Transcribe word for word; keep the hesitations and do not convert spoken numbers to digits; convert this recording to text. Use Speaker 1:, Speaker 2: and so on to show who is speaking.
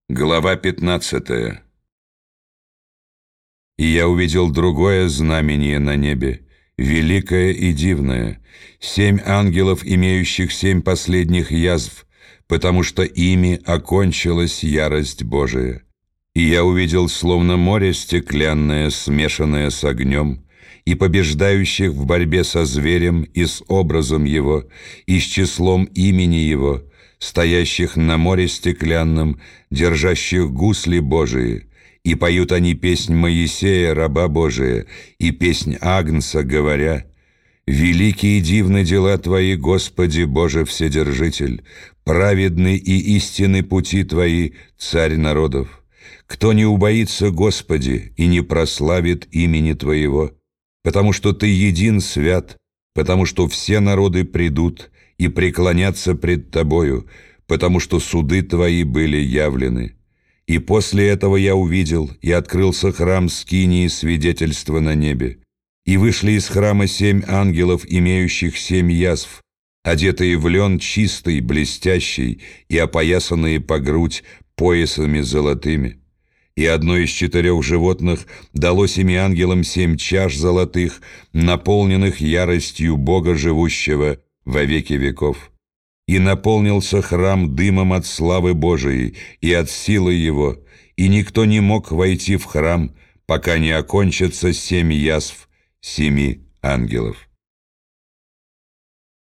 Speaker 1: Глава пятнадцатая. «И я увидел другое знамение на небе, великое и дивное, семь ангелов, имеющих семь последних язв, потому что ими окончилась ярость Божия. И я увидел словно море стеклянное, смешанное с огнем, и побеждающих в борьбе со зверем и с образом его, и с числом имени его, стоящих на море стеклянном, держащих гусли Божии, и поют они песнь Моисея, раба Божия, и песнь Агнца, говоря: «Великие и дивны дела Твои, Господи Боже Вседержитель, праведны и истинны пути Твои, Царь народов. Кто не убоится, Господи, и не прославит имени Твоего? Потому что Ты един свят, потому что все народы придут и преклонятся пред Тобою, потому что суды Твои были явлены». И после этого я увидел, и открылся храм скинии свидетельства на небе. И вышли из храма семь ангелов, имеющих семь язв, одетые в лен чистый, блестящий, и опоясанные по грудь поясами золотыми. И одно из четырех животных дало семи ангелам семь чаш золотых, наполненных яростью Бога живущего во веки веков. И наполнился храм дымом от славы Божией и от силы Его, и никто не мог войти в храм, пока не окончатся семь язв семи ангелов.